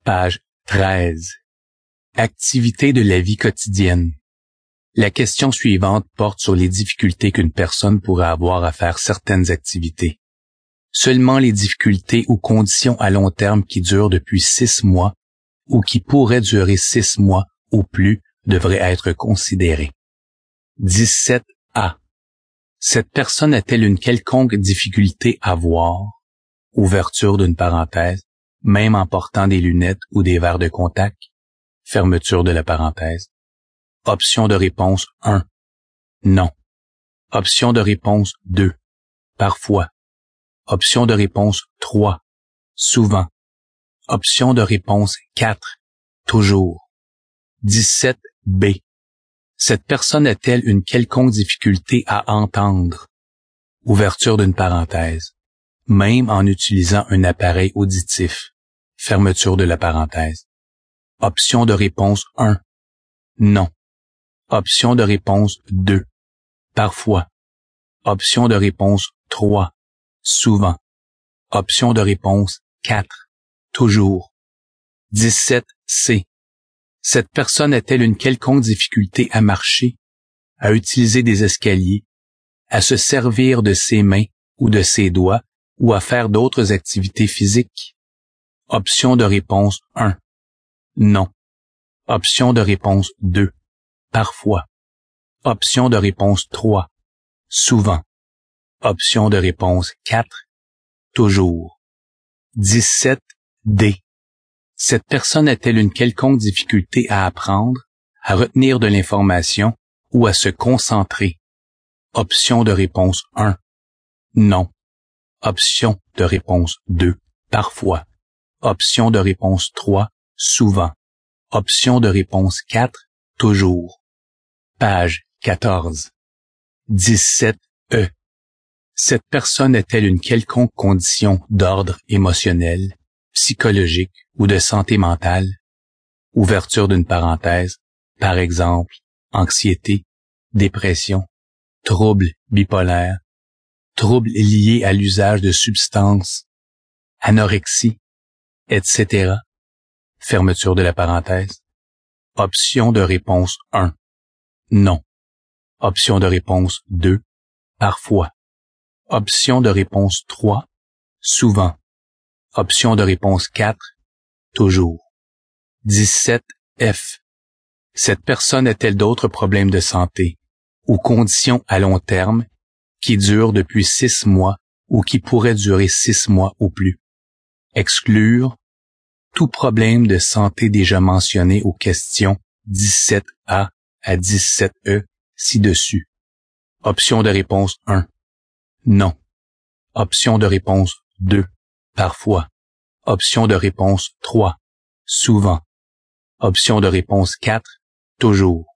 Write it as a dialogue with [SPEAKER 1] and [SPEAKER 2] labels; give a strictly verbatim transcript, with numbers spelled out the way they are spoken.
[SPEAKER 1] Page treize. Activités de la vie quotidienne. La question suivante porte sur les difficultés qu'une personne pourrait avoir à faire certaines activités. Seulement les difficultés ou conditions à long terme qui durent depuis six mois ou qui pourraient durer six mois ou plus devraient être considérées. dix-sept A. Cette personne a-t-elle une quelconque difficulté à voir? Ouverture d'une parenthèse, même en portant des lunettes ou des verres de contact. Fermeture de la parenthèse. Option de réponse un. Non. Option de réponse deux. Parfois. Option de réponse trois. Souvent. Option de réponse quatre. Toujours. dix-sept B. Cette personne a-t-elle une quelconque difficulté à entendre? Ouverture d'une parenthèse. Même en utilisant un appareil auditif. Fermeture de la parenthèse. Option de réponse un. Non. Option de réponse deux. Parfois. Option de réponse trois. Souvent. Option de réponse quatre. Toujours. dix-sept C. Cette personne a-t-elle une quelconque difficulté à marcher, à utiliser des escaliers, à se servir de ses mains ou de ses doigts ou à faire d'autres activités physiques? Option de réponse un. Non. Option de réponse deux. Parfois. Option de réponse trois. Souvent. Option de réponse quatre. Toujours. dix-sept D. Cette personne a-t-elle une quelconque difficulté à apprendre, à retenir de l'information ou à se concentrer? Option de réponse un. Non. Option de réponse deux. Parfois. Option de réponse trois. Souvent. Option de réponse quatre. Toujours. Page quatorze. dix-sept E. Cette personne a-t-elle une quelconque condition d'ordre émotionnel, psychologique ou de santé mentale? Ouverture d'une parenthèse. Par exemple, anxiété, dépression, troubles bipolaires, troubles liés à l'usage de substances, anorexie, et cetera. Fermeture de la parenthèse. Option de réponse un. Non. Option de réponse deux. Parfois. Option de réponse trois. Souvent. Option de réponse quatre. Toujours. dix-sept F. Cette personne a-t-elle d'autres problèmes de santé ou conditions à long terme qui durent depuis six mois ou qui pourraient durer six mois ou plus? Exclure tout problème de santé déjà mentionné aux questions dix-sept A à dix-sept E ci-dessus. Option de réponse un. Non. Option de réponse deux. Parfois. Option de réponse trois. Souvent. Option de réponse quatre. Toujours.